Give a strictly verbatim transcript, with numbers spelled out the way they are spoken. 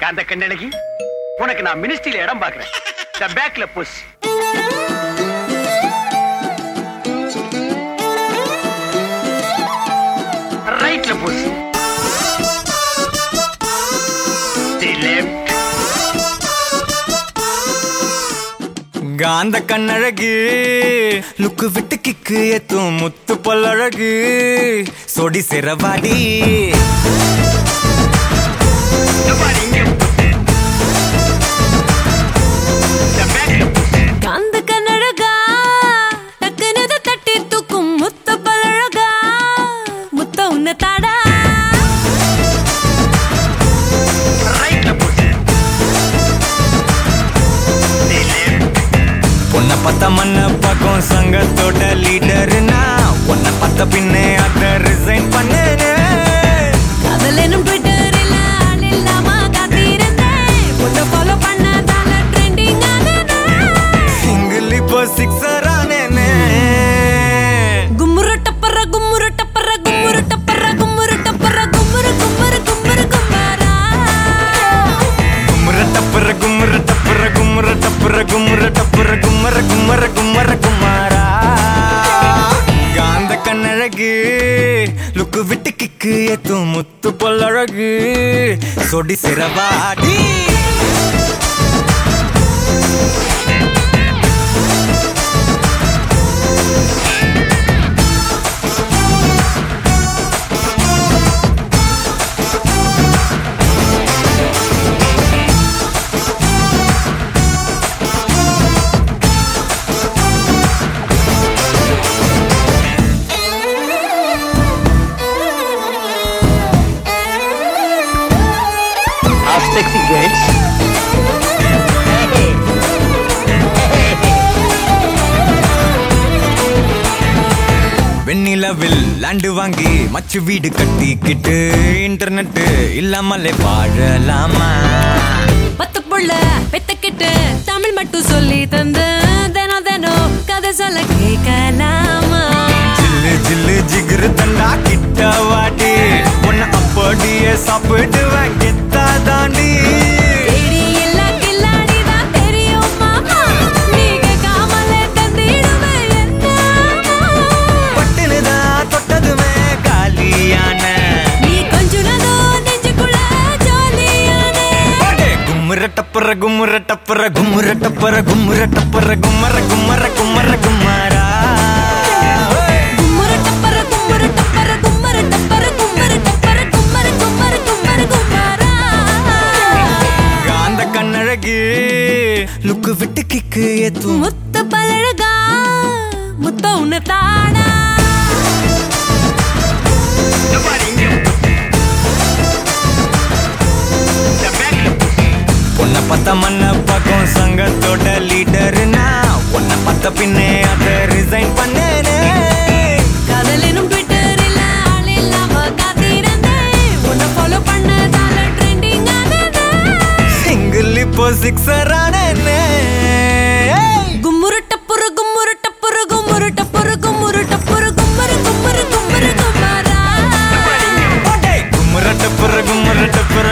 காந்த கண்ணழகி, உனக்கு நான் மினிஸ்ட்ரியில இடம் பாக்குறேன். த பேக்ல புஷ். ரைட்ல புஷ். The left. காந்த கண்ணழகு லுக்கு விட்டு கிக்கு ஏத்தும் முத்து பல்லழகு சொடி சிறவாடி காந்த கண்ணழகா டக்குனது தட்டி தூக்கும் முத்து பல்லழகா முத்த உன்ன தாடா உன்னை பத்த மண்ண பக்கம் சங்கத்தோட லீடர்னா உன்னை பத்த பின்னே அத ரிசைன் பண்ணேனே காதலனும் ட்விட்டரில் ஆள் இல்லாம காத்திருந்தேன் உன்னை ஃபாலோ பண்ணதால ட்ரெண்டிங் ஆனேனே சிங்கிள் இப்போ சிக்ஸர் ஆனேனே கும்முரு டப்பர கும்முரு டப்பர கும்முரு டப்பர கும்முரு டப்பர கும்முரு கும்முரு கும்முரு கும்மாரா கும்முரு டப்பர கும்முரு டப்பர கும்முரு டப்பர கும்முரு டப்பர கும்மர கும்மர கும்மர குமாரா காந்த கண்ணழகு லுக்கு விட்டு கிக்கு ஏத்தும் முத்து பொல்லழகு சொடி சிறவாடி Sexy girls. வெண்ணிலவில் லேண்டு வாங்கி மச்சு வீடு கட்டிக்கிட்டு இன்டர்நெட் இல்லாமலே வாழலாமா பத்து புள்ள பெத்துக்கிட்டு தமிழ் மட்டும் சொல்லி தந்து தினம் தினம் கதை சொல்ல கேட்கலாமா ஜில்லு ஜில்லு ஜிகிரு தண்டா கிட்ட வாடி உன்னை அப்படியே சாப்பிடுவேன் கெத்தா தாண்டி தேடி எல்லா கில்லாடிதான் தெரியும் மாமா நீங்க காமலே தந்திடுவேன் என்ன பட்டுனுதான் தொட்டதுமே காலியான நீ கொஞ்சுனதோ நெஞ்சுக்குள்ள ஜாலியானே கும்முர டப்பர கும்முர டப்பர கும்முர டப்பர கும்முர டப்பர கும்மர கும்மர கும்மர குமாரா கும்முரு டப்பர கும்முரு டப்பர கும்மரு டப்பர கும்மரு டப்பர கும்மரு கும்மரு கும்மரு கும்மாரா காந்த கண்ணழகு லுக்கு விட்டு கிக்கு ஏத்தும் முத்த பழகா முத்த உன்ன தாடா உன்னை பத்த மண்ண பக்கம் சங்கத்தோட லீடர்னா உன்னை பத்த பின்னே அத ரிசைன் பண்ணேனே காதலனும் ட்விட்டரில் ஆள் இல்லாம காத்திருந்தேன் உன்னை ஃபாலோ பண்ணதால ட்ரெண்டிங் ஆனேனே சிங்கிள் இப்போ சிக்ஸர் ஆனேனே கும்முரு டப்புரு கும்முரு டப்புரு கும்முரு டப்புரு கும்முரு டப்புரு கும்மரு கும்மரு கும்மரு கும்மாரா கும்மர டப்பர கும்மர டப்பர